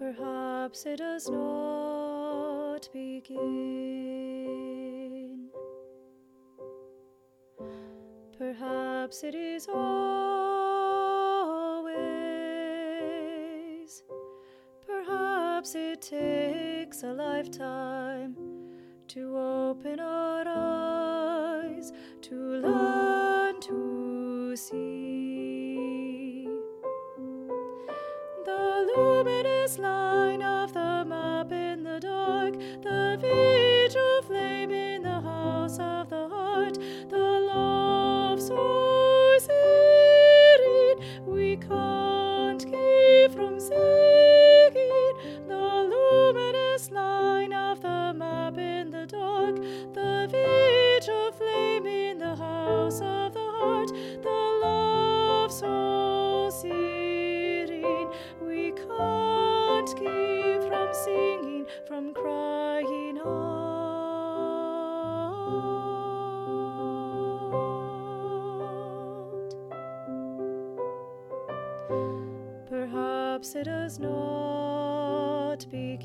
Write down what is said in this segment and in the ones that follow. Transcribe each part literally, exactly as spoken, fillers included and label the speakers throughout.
Speaker 1: Perhaps it does not begin. Perhaps it is always. Perhaps it takes a lifetime to open our eyes, to learn to see the luminous line of the map in the dark, the vigil flame in the house of the heart, the love so serene we can't keep from singing. The luminous line of the map in the dark, the vigil flame in the house of the heart, the love so serene we can't keep from singing, from crying out. Perhaps it does not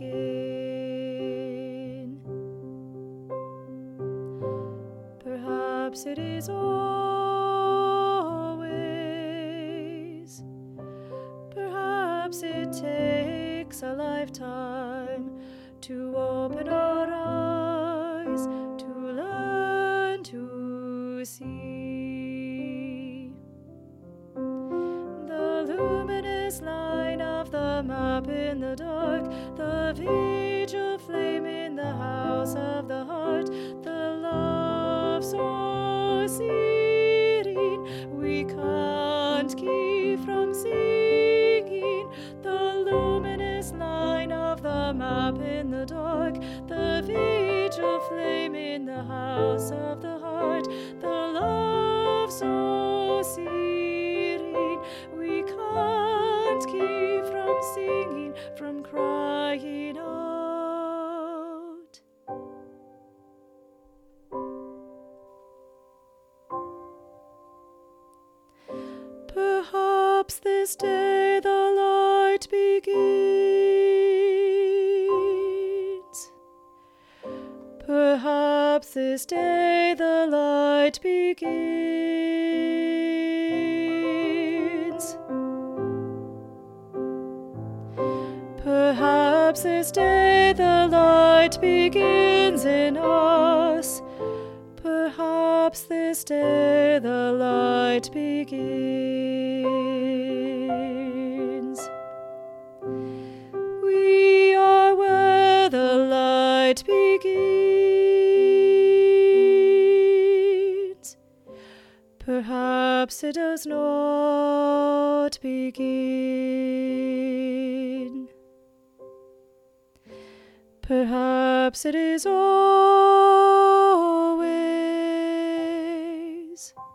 Speaker 1: begin. Perhaps it is always. Perhaps it takes a lifetime to open our eyes, to learn to see the luminous line of the map in the dark, the vigil flame in the house of the heart, the love so serene we can't keep from singing. The luminous line of the map in the dark, the vigil flame in the house of the heart, the love so serene we can't keep from singing, from crying out. Perhaps this day the light begins. Perhaps this day the light begins. Perhaps this day the light begins in us. Perhaps this day the light begins. We are where the light begins. Perhaps it does not begin. Perhaps it is always.